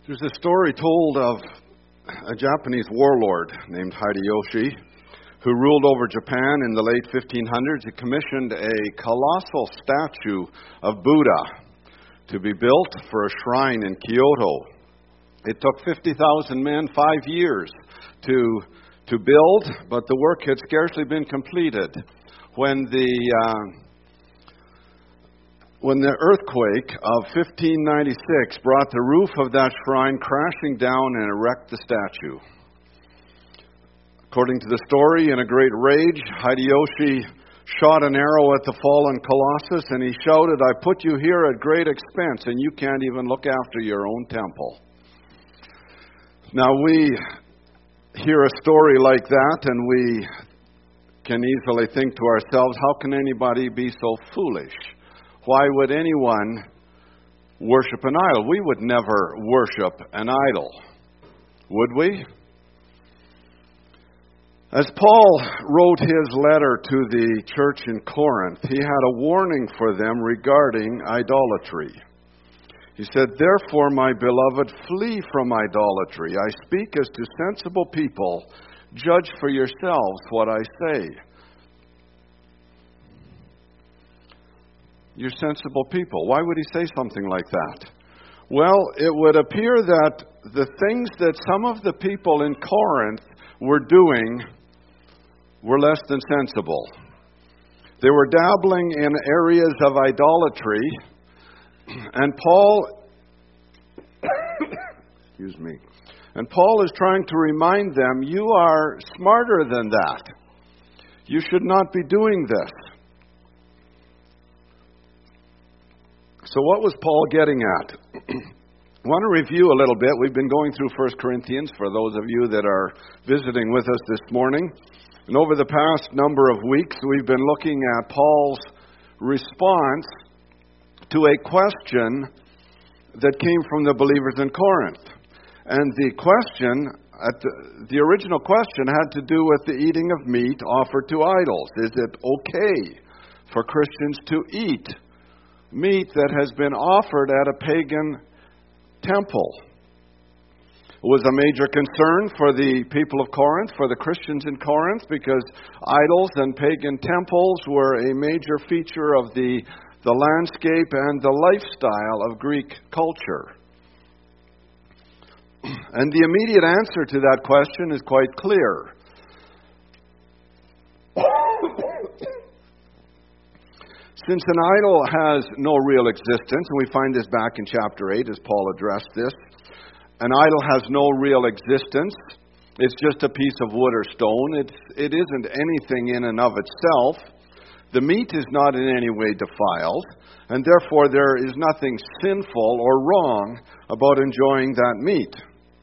There's a story told of a Japanese warlord named Hideyoshi who ruled over Japan in the late 1500s. He commissioned a colossal statue of Buddha to be built for a shrine in Kyoto. It took 50,000 men 5 years to build, but the work had scarcely been completed when the earthquake of 1596 brought the roof of that shrine crashing down and erected the statue. According to the story, in a great rage, Hideyoshi shot an arrow at the fallen colossus and he shouted, "I put you here at great expense and you can't even look after your own temple." Now we hear a story like that and we can easily think to ourselves, how can anybody be so foolish? Why would anyone worship an idol? We would never worship an idol, would we? As Paul wrote his letter to the church in Corinth, he had a warning for them regarding idolatry. He said, "Therefore, my beloved, flee from idolatry. I speak as to sensible people. Judge for yourselves what I say." You're sensible people. Why would he say something like that? Well, it would appear that the things that some of the people in Corinth were doing were less than sensible. They were dabbling in areas of idolatry, and Paul is trying to remind them, you are smarter than that. You should not be doing this. So what was Paul getting at? I want to review a little bit. We've been going through 1 Corinthians for those of you that are visiting with us this morning. And over the past number of weeks, we've been looking at Paul's response to a question that came from the believers in Corinth. And the original question had to do with the eating of meat offered to idols. Is it okay for Christians to eat meat that has been offered at a pagan temple? It was a major concern for the people of Corinth, for the Christians in Corinth, because idols and pagan temples were a major feature of the landscape and the lifestyle of Greek culture. And the immediate answer to that question is quite clear. Since an idol has no real existence, and we find this back in chapter 8 as Paul addressed this, an idol has no real existence. It's just a piece of wood or stone. It isn't anything in and of itself. The meat is not in any way defiled, and therefore there is nothing sinful or wrong about enjoying that meat.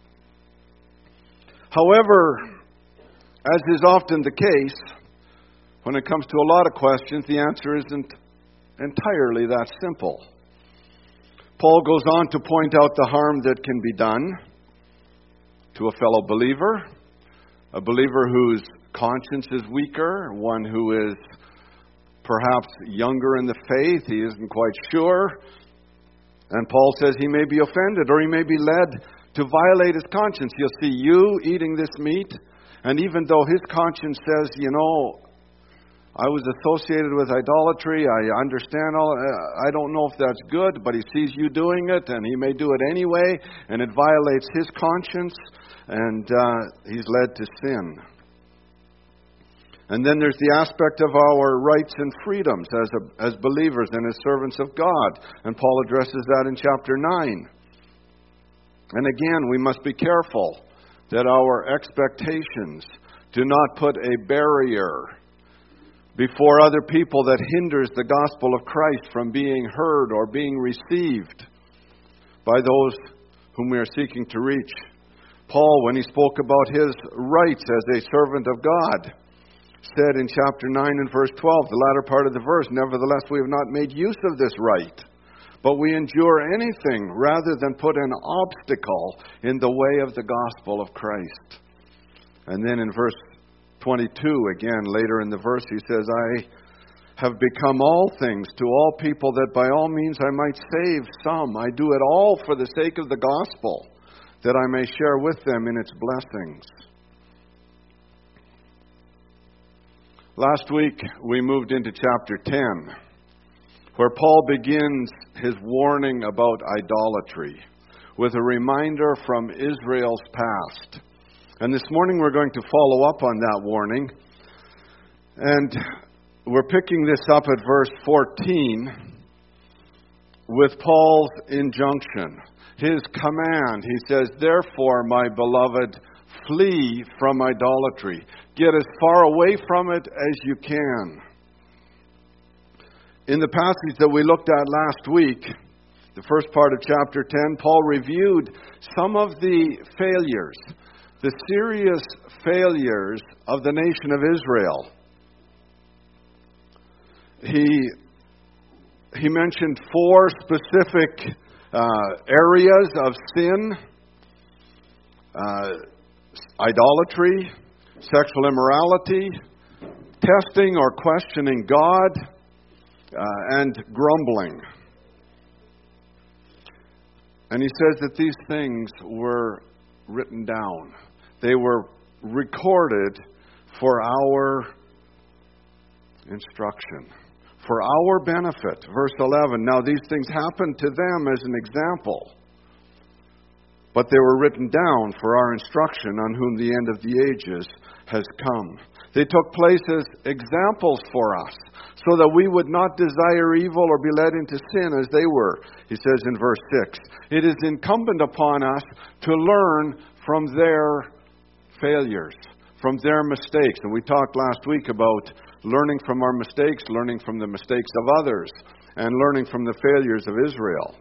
However, as is often the case, when it comes to a lot of questions, the answer isn't entirely that simple. Paul goes on to point out the harm that can be done to a fellow believer, a believer whose conscience is weaker, one who is perhaps younger in the faith, he isn't quite sure. And Paul says he may be offended or he may be led to violate his conscience. He'll see you eating this meat, and even though his conscience says, I was associated with idolatry, I understand I don't know if that's good, but he sees you doing it, and he may do it anyway, and it violates his conscience, and he's led to sin. And then there's the aspect of our rights and freedoms as believers and as servants of God, and Paul addresses that in chapter 9. And again, we must be careful that our expectations do not put a barrier before other people that hinders the gospel of Christ from being heard or being received by those whom we are seeking to reach. Paul, when he spoke about his rights as a servant of God, said in chapter 9 and verse 12, the latter part of the verse, "Nevertheless, we have not made use of this right, but we endure anything rather than put an obstacle in the way of the gospel of Christ." And then in verse 22, again, later in the verse, he says, "I have become all things to all people that by all means I might save some. I do it all for the sake of the gospel, that I may share with them in its blessings. Last week, we moved into chapter 10, where Paul begins his warning about idolatry with a reminder from Israel's past. And this morning, we're going to follow up on that warning. And we're picking this up at verse 14 with Paul's injunction, his command. He says, "Therefore, my beloved, flee from idolatry. Get as far away from it as you can." In the passage that we looked at last week, the first part of chapter 10, Paul reviewed some of the failures, the serious failures of the nation of Israel. He mentioned 4 specific areas of sin: idolatry, sexual immorality, testing or questioning God, and grumbling. And he says that these things were written down. They were recorded for our instruction, for our benefit. Verse 11, "Now these things happened to them as an example, but they were written down for our instruction, on whom the end of the ages has come." They took place as examples for us, so that we would not desire evil or be led into sin as they were. He says in verse 6, "It is incumbent upon us to learn from their failures, from their mistakes." And we talked last week about learning from our mistakes, learning from the mistakes of others, and learning from the failures of Israel.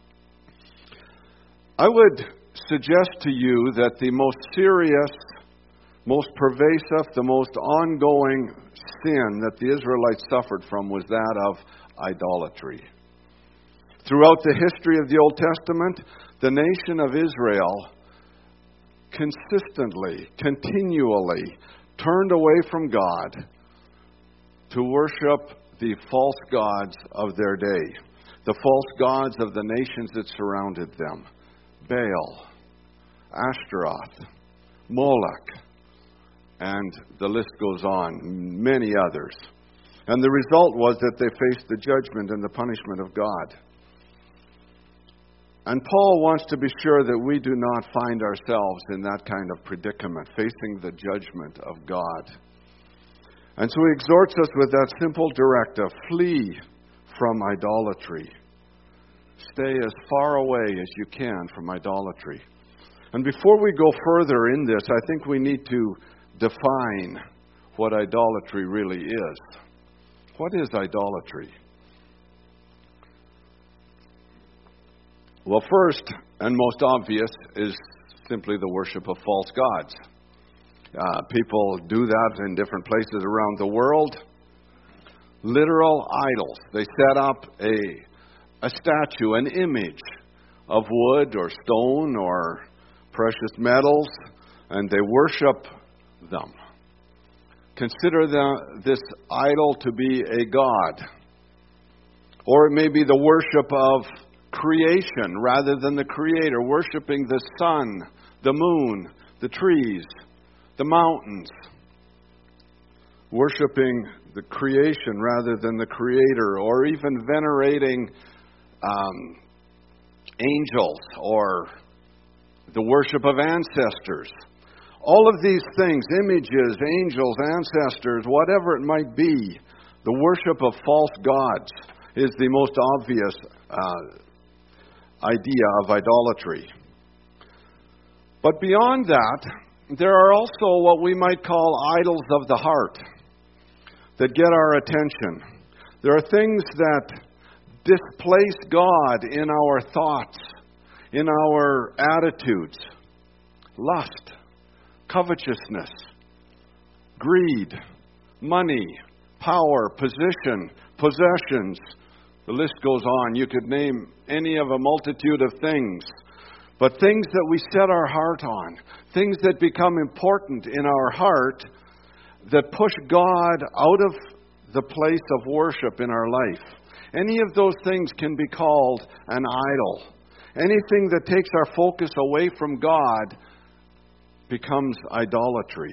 I would suggest to you that the most serious, most pervasive, the most ongoing sin that the Israelites suffered from was that of idolatry. Throughout the history of the Old Testament, the nation of Israel consistently, continually turned away from God to worship the false gods of their day, the false gods of the nations that surrounded them: Baal, Ashtaroth, Moloch, and the list goes on, many others. And the result was that they faced the judgment and the punishment of God. And Paul wants to be sure that we do not find ourselves in that kind of predicament, facing the judgment of God. And so he exhorts us with that simple directive: flee from idolatry. Stay as far away as you can from idolatry. And before we go further in this, I think we need to define what idolatry really is. What is idolatry? Well, first and most obvious is simply the worship of false gods. People do that in different places around the world. Literal idols. They set up a statue, an image of wood or stone or precious metals, and they worship them. Consider this idol to be a god. Or it may be the worship of creation rather than the Creator, worshiping the sun, the moon, the trees, the mountains. Worshiping the creation rather than the Creator, or even venerating angels or the worship of ancestors. All of these things, images, angels, ancestors, whatever it might be, the worship of false gods is the most obvious idea of idolatry. But beyond that, there are also what we might call idols of the heart that get our attention. There are things that displace God in our thoughts, in our attitudes: lust, covetousness, greed, money, power, position, possessions. The list goes on. You could name any of a multitude of things. But things that we set our heart on, things that become important in our heart, that push God out of the place of worship in our life. Any of those things can be called an idol. Anything that takes our focus away from God becomes idolatry.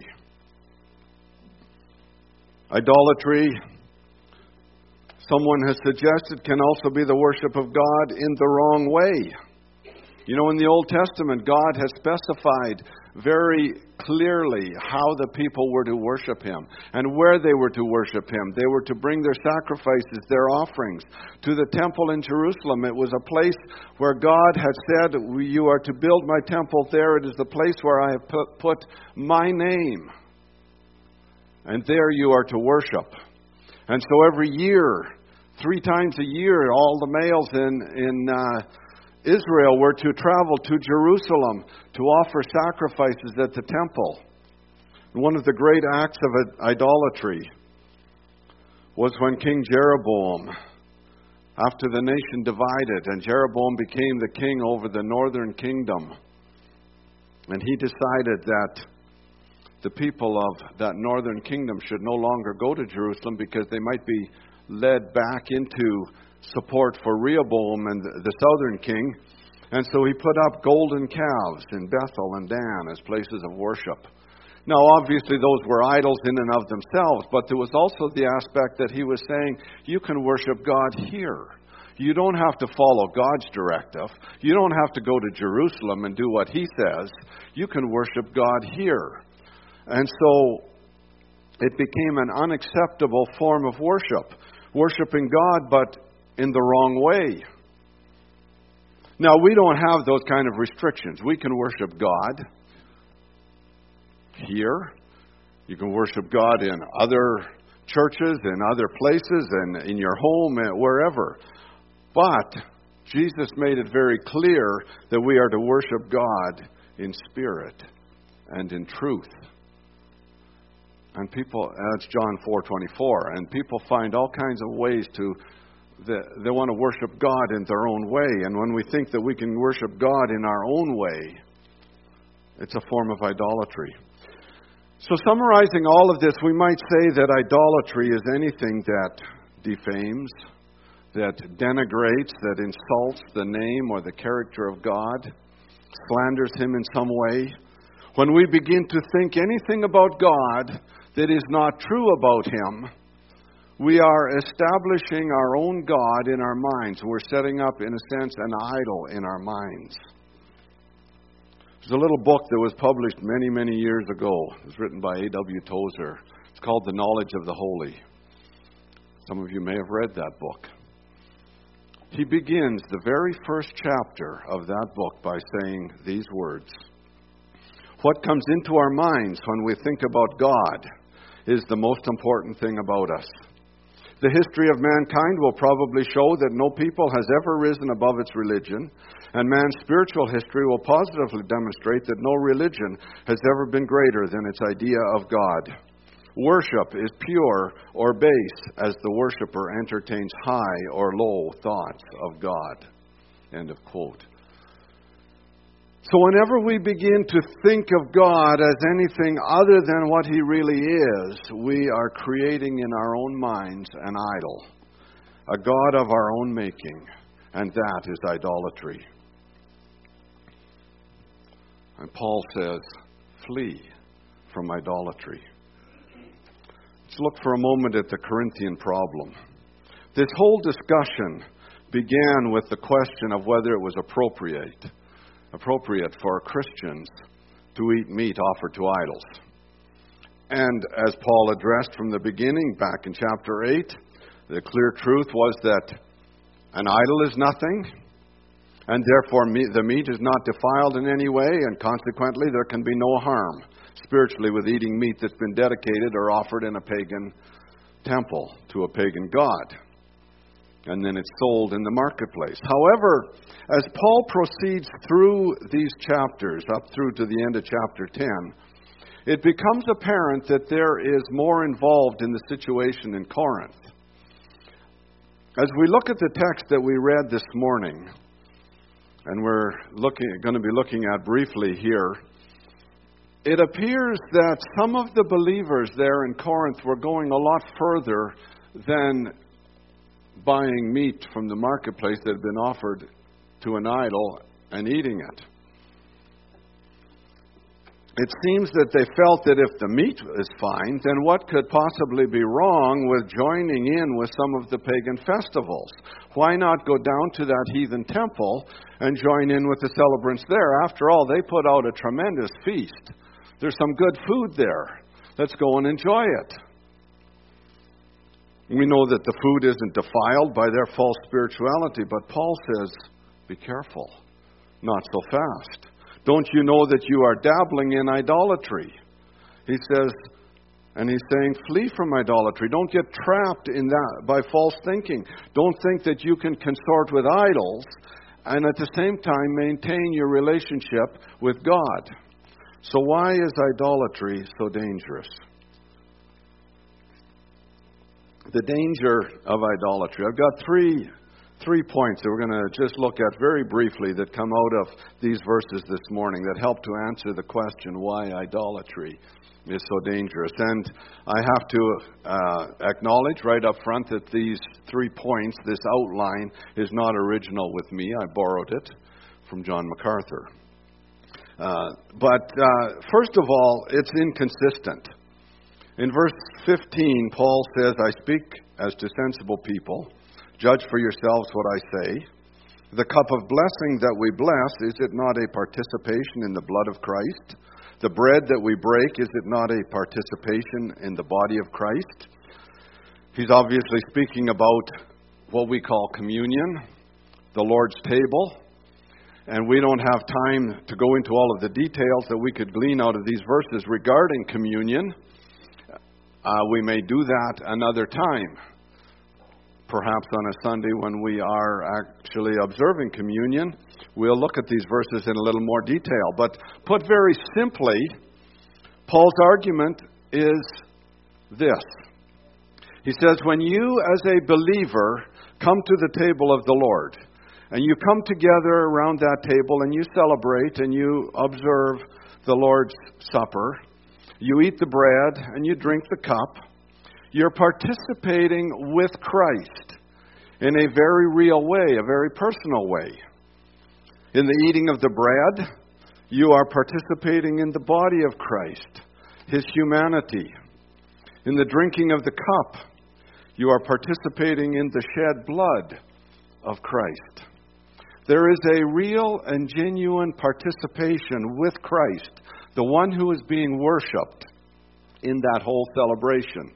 Idolatry, someone has suggested, can also be the worship of God in the wrong way. You know, in the Old Testament, God has specified very clearly how the people were to worship Him and where they were to worship Him. They were to bring their sacrifices, their offerings, to the temple in Jerusalem. It was a place where God had said, "You are to build my temple there. It is the place where I have put my name. And there you are to worship." And so every year, 3 times a year, all the males in Israel were to travel to Jerusalem to offer sacrifices at the temple. One of the great acts of idolatry was when King Jeroboam, after the nation divided, and Jeroboam became the king over the northern kingdom, and he decided that the people of that northern kingdom should no longer go to Jerusalem because they might be led back into support for Rehoboam and the southern king. And so he put up golden calves in Bethel and Dan as places of worship. Now, obviously, those were idols in and of themselves, but there was also the aspect that he was saying, you can worship God here. You don't have to follow God's directive. You don't have to go to Jerusalem and do what He says. You can worship God here. And so it became an unacceptable form of worship, worshiping God, but in the wrong way. Now, we don't have those kind of restrictions. We can worship God here. You can worship God in other churches, in other places, and in your home, wherever. But Jesus made it very clear that we are to worship God in spirit and in truth. And people, that's John 4:24, and people find all kinds of ways they want to worship God in their own way. And when we think that we can worship God in our own way, it's a form of idolatry. So summarizing all of this, we might say that idolatry is anything that defames, that denigrates, that insults the name or the character of God, slanders Him in some way. When we begin to think anything about God that is not true about Him, we are establishing our own God in our minds. We're setting up, in a sense, an idol in our minds. There's a little book that was published many, many years ago. It was written by A.W. Tozer. It's called The Knowledge of the Holy. Some of you may have read that book. He begins the very first chapter of that book by saying these words: "What comes into our minds when we think about God is the most important thing about us. The history of mankind will probably show that no people has ever risen above its religion, and man's spiritual history will positively demonstrate that no religion has ever been greater than its idea of God. Worship is pure or base as the worshiper entertains high or low thoughts of God." End of quote. So whenever we begin to think of God as anything other than what He really is, we are creating in our own minds an idol, a God of our own making, and that is idolatry. And Paul says, flee from idolatry. Let's look for a moment at the Corinthian problem. This whole discussion began with the question of whether it was appropriate for Christians to eat meat offered to idols. And as Paul addressed from the beginning, back in chapter 8, the clear truth was that an idol is nothing, and therefore the meat is not defiled in any way, and consequently there can be no harm spiritually with eating meat that's been dedicated or offered in a pagan temple to a pagan god. And then it's sold in the marketplace. However, as Paul proceeds through these chapters, up through to the end of chapter 10, it becomes apparent that there is more involved in the situation in Corinth. As we look at the text that we read this morning, and we're going to be looking at briefly here, it appears that some of the believers there in Corinth were going a lot further than buying meat from the marketplace that had been offered to an idol and eating it. It seems that they felt that if the meat is fine, then what could possibly be wrong with joining in with some of the pagan festivals? Why not go down to that heathen temple and join in with the celebrants there? After all, they put out a tremendous feast. There's some good food there. Let's go and enjoy it. We know that the food isn't defiled by their false spirituality, but Paul says, be careful, not so fast. Don't you know that you are dabbling in idolatry? He says, and he's saying, flee from idolatry. Don't get trapped in that by false thinking. Don't think that you can consort with idols and at the same time maintain your relationship with God. So why is idolatry so dangerous? The danger of idolatry. I've got three points that we're going to just look at very briefly that come out of these verses this morning that help to answer the question why idolatry is so dangerous. And I have to acknowledge right up front that these 3 points, this outline, is not original with me. I borrowed it from John MacArthur. But first of all, it's inconsistent. In verse 15, Paul says, I speak as to sensible people. Judge for yourselves what I say. The cup of blessing that we bless, is it not a participation in the blood of Christ? The bread that we break, is it not a participation in the body of Christ? He's obviously speaking about what we call communion, the Lord's table. And we don't have time to go into all of the details that we could glean out of these verses regarding communion. We may do that another time. Perhaps on a Sunday when we are actually observing communion, we'll look at these verses in a little more detail. But put very simply, Paul's argument is this. He says, when you as a believer come to the table of the Lord, and you come together around that table and you celebrate and you observe the Lord's Supper, you eat the bread and you drink the cup, you're participating with Christ in a very real way, a very personal way. In the eating of the bread, you are participating in the body of Christ, His humanity. In the drinking of the cup, you are participating in the shed blood of Christ. There is a real and genuine participation with Christ, the one who is being worshipped in that whole celebration.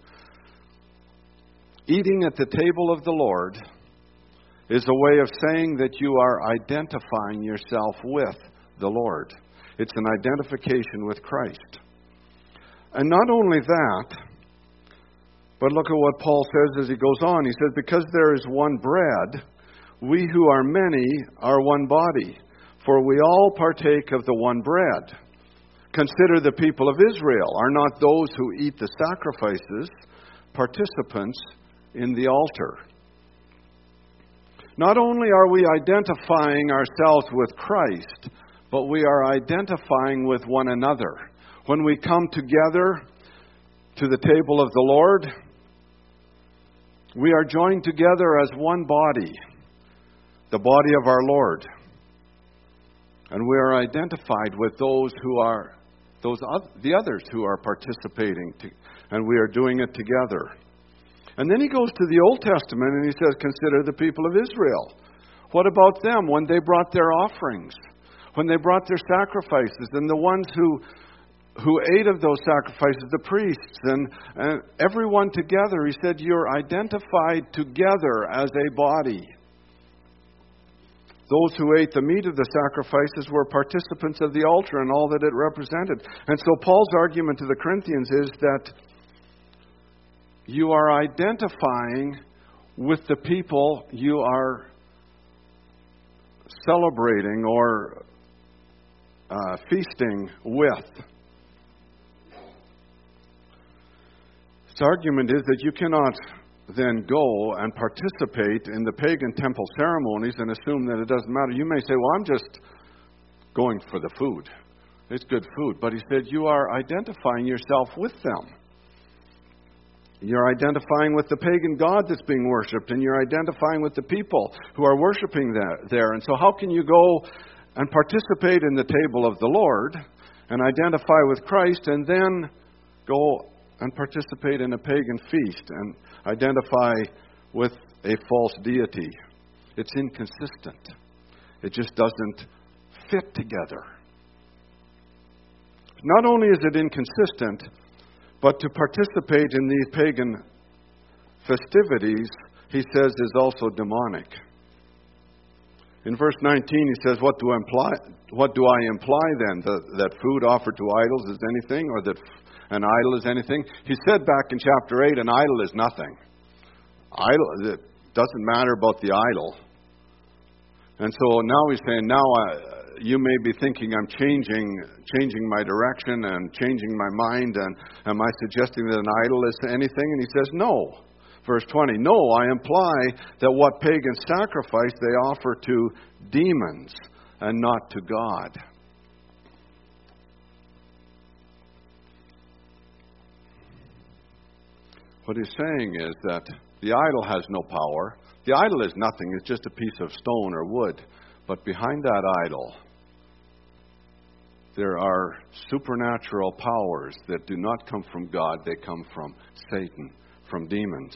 Eating at the table of the Lord is a way of saying that you are identifying yourself with the Lord. It's an identification with Christ. And not only that, but look at what Paul says as he goes on. He says, because there is one bread, we who are many are one body, for we all partake of the one bread. Consider the people of Israel. Are not those who eat the sacrifices participants in the altar? Not only are we identifying ourselves with Christ, but we are identifying with one another. When we come together to the table of the Lord, we are joined together as one body, the body of our Lord. And we are identified with those who are the others who are participating, and we are doing it together. And then he goes to the Old Testament and he says, consider the people of Israel. What about them when they brought their offerings, when they brought their sacrifices, and the ones who ate of those sacrifices, the priests and everyone together? He said, you're identified together as a body. Those who ate the meat of the sacrifices were participants of the altar and all that it represented. And so Paul's argument to the Corinthians is that you are identifying with the people you are celebrating or feasting with. His argument is that you cannot then go and participate in the pagan temple ceremonies and assume that it doesn't matter. You may say, well, I'm just going for the food. It's good food. But he said, you are identifying yourself with them. You're identifying with the pagan god that's being worshipped, and you're identifying with the people who are worshiping there. And so how can you go and participate in the table of the Lord and identify with Christ, and then go and participate in a pagan feast and identify with a false deity. It's inconsistent. It just doesn't fit together. Not only is it inconsistent, but to participate in these pagan festivities, he says, is also demonic. In verse 19, he says, what do I imply then? That food offered to idols is anything, or that an idol is anything? He said back in chapter 8, an idol is nothing. It doesn't matter about the idol. And so now he's saying, you may be thinking I'm changing my direction and changing my mind, and am I suggesting that an idol is anything? And he says, no. Verse 20, no, I imply that what pagans sacrifice they offer to demons and not to God. What he's saying is that the idol has no power. The idol is nothing. It's just a piece of stone or wood. But behind that idol, there are supernatural powers that do not come from God. They come from Satan, from demons.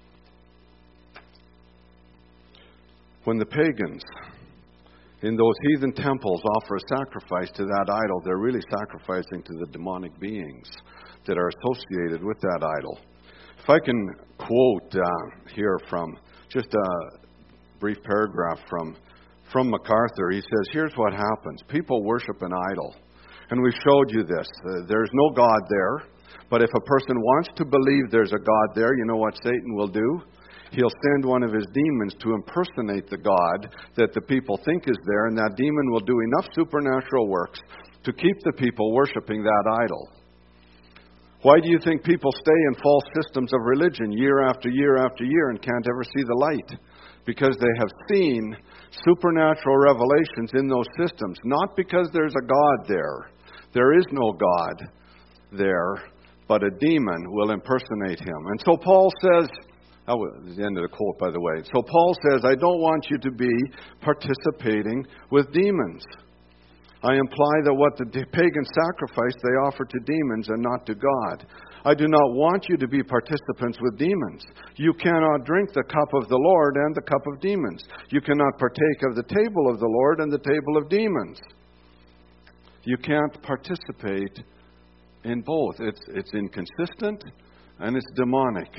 When the pagans in those heathen temples offer a sacrifice to that idol, they're really sacrificing to the demonic beings that are associated with that idol. If I can quote here from just a brief paragraph from MacArthur, he says, here's what happens. People worship an idol. And we've showed you this. There's no God there. But if a person wants to believe there's a God there, you know what Satan will do? He'll send one of his demons to impersonate the God that the people think is there, and that demon will do enough supernatural works to keep the people worshiping that idol. Why do you think people stay in false systems of religion year after year after year and can't ever see the light? Because they have seen supernatural revelations in those systems, not because there's a God there. There is no God there, but a demon will impersonate him. And so Paul says, that was the end of the quote, by the way. So Paul says, I don't want you to be participating with demons. I imply that what the pagans sacrifice, they offer to demons and not to God. I do not want you to be participants with demons. You cannot drink the cup of the Lord and the cup of demons. You cannot partake of the table of the Lord and the table of demons. You can't participate in both. It's inconsistent and it's demonic.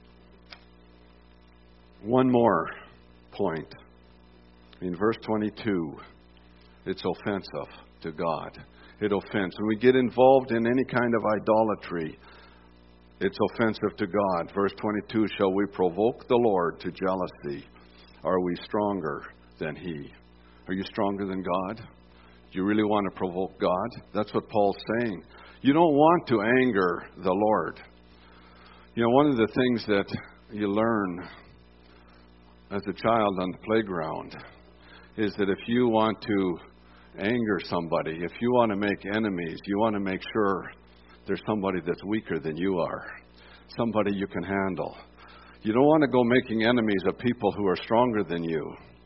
One more point. In verse 22, it's offensive to God. It offends. When we get involved in any kind of idolatry, it's offensive to God. Verse 22, shall we provoke the Lord to jealousy? Are we stronger than He? Are you stronger than God? Do you really want to provoke God? That's what Paul's saying. You don't want to anger the Lord. You know, one of the things that you learn as a child on the playground is that if you want to anger somebody, if you want to make enemies, you want to make sure there's somebody that's weaker than you are, somebody you can handle. You don't want to go making enemies of people who are stronger than you.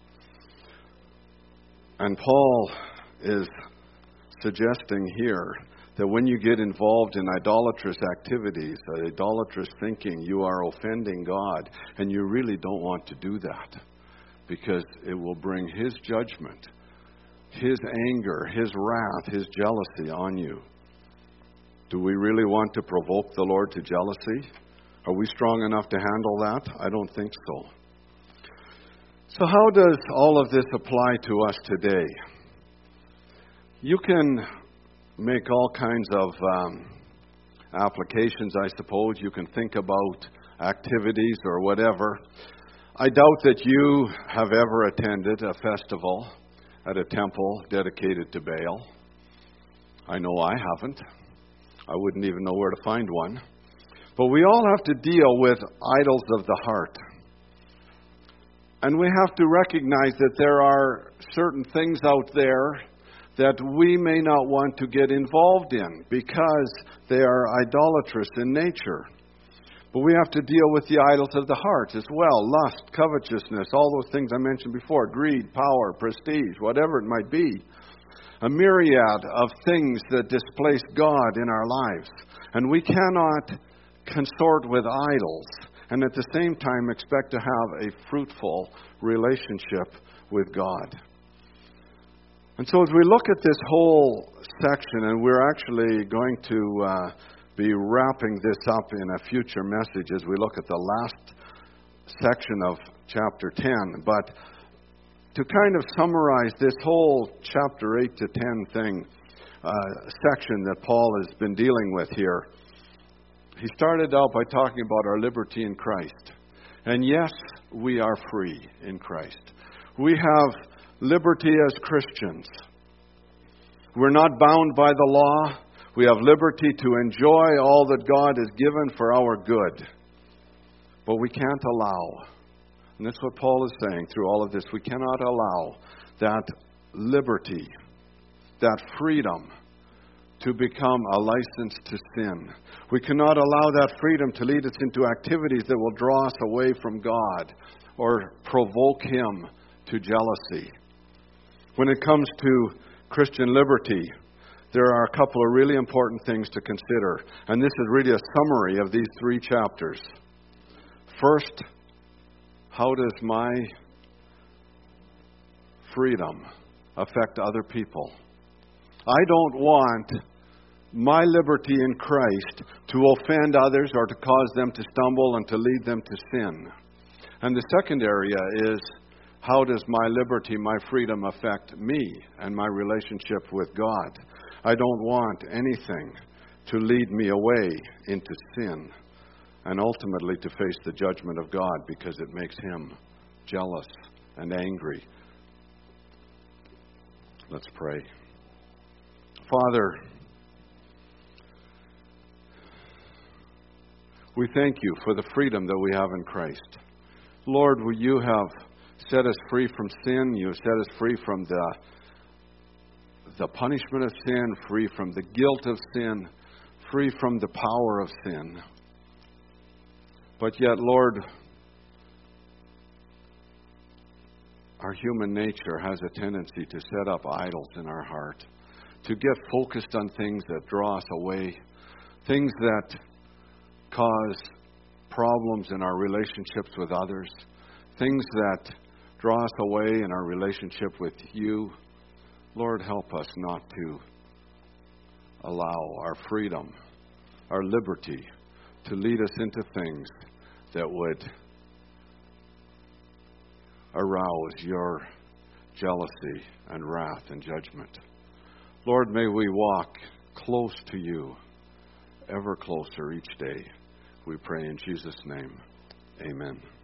And Paul is suggesting here that when you get involved in idolatrous activities, idolatrous thinking, you are offending God, and you really don't want to do that because it will bring His judgment, His anger, His wrath, His jealousy on you. Do we really want to provoke the Lord to jealousy? Are we strong enough to handle that? I don't think so. So how does all of this apply to us today? You can make all kinds of applications, I suppose. You can think about activities or whatever. I doubt that you have ever attended a festival at a temple dedicated to Baal. I know I haven't. I wouldn't even know where to find one. But we all have to deal with idols of the heart. And we have to recognize that there are certain things out there that we may not want to get involved in because they are idolatrous in nature. But we have to deal with the idols of the heart as well. Lust, covetousness, all those things I mentioned before. Greed, power, prestige, whatever it might be. a myriad of things that displace God in our lives. And we cannot consort with idols and at the same time expect to have a fruitful relationship with God. And so as we look at this whole section, and we're actually going to be wrapping this up in a future message as we look at the last section of chapter 10, but to kind of summarize this whole chapter 8 to 10 thing, section that Paul has been dealing with here, he started out by talking about our liberty in Christ. And yes, we are free in Christ. We have liberty as Christians. We're not bound by the law. We have liberty to enjoy all that God has given for our good. But we can't allow, and that's what Paul is saying through all of this, we cannot allow that liberty, that freedom, to become a license to sin. We cannot allow that freedom to lead us into activities that will draw us away from God or provoke Him to jealousy. When it comes to Christian liberty, there are a couple of really important things to consider. And this is really a summary of these 3 chapters. First, how does my freedom affect other people? I don't want my liberty in Christ to offend others or to cause them to stumble and to lead them to sin. And the second area is, how does my liberty, my freedom affect me and my relationship with God? I don't want anything to lead me away into sin and ultimately to face the judgment of God because it makes Him jealous and angry. Let's pray. Father, we thank You for the freedom that we have in Christ. Lord, You have set us free from sin. You have set us free from the punishment of sin, free from the guilt of sin, free from the power of sin. But yet, Lord, our human nature has a tendency to set up idols in our heart, to get focused on things that draw us away, things that cause problems in our relationships with others, things that draw us away in our relationship with You. Lord, help us not to allow our freedom, our liberty, to lead us into things that would arouse Your jealousy and wrath and judgment. Lord, may we walk close to You, ever closer each day. We pray in Jesus' name. Amen.